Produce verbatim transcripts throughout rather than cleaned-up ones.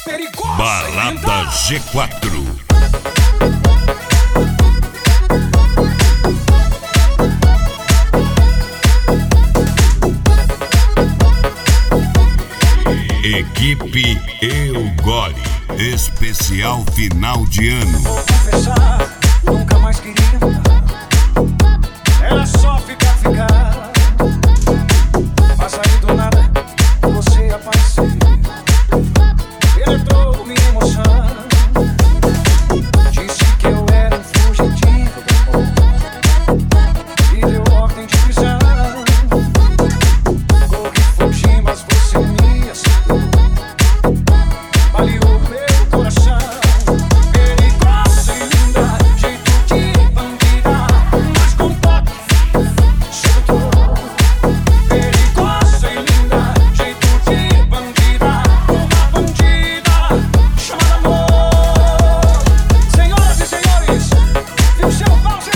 Balada G quatro. Equipe Eugore, especial final de ano. Vou confessar, nunca mais queria mudar. Era só ficar, ficar. Mas aí do nada, você apareceu. Penetrou minha emoção. Disse que eu era um fugitivo do amor. E deu ordem de prisão. Corri, fugi, mas você me aceitou. Baleou meu coração. Perigosa e linda, jeito de bandida, mas com toque sedutor. Perigosa e linda, jeito de bandida, uma bandida chamada amor. Senhoras e senhores, viu seu pause?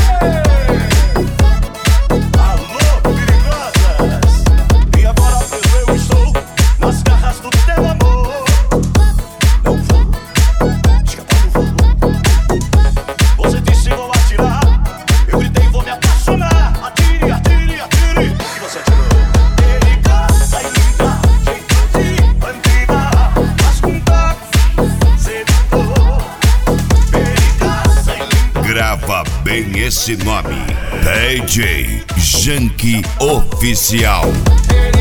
Alô, perigosas! E agora mesmo eu estou nas garras do teu amor. Não vou escapar, não vou. Você disse vou atirar. Eu gritei vou me apaixonar. Atire, atire, atire. E você atirou. Perigosa e linda, jeito de bandida, mas com toque sedutor. Perigosa e linda. Grava bem esse nome: D J Janky Oficial. Perigosa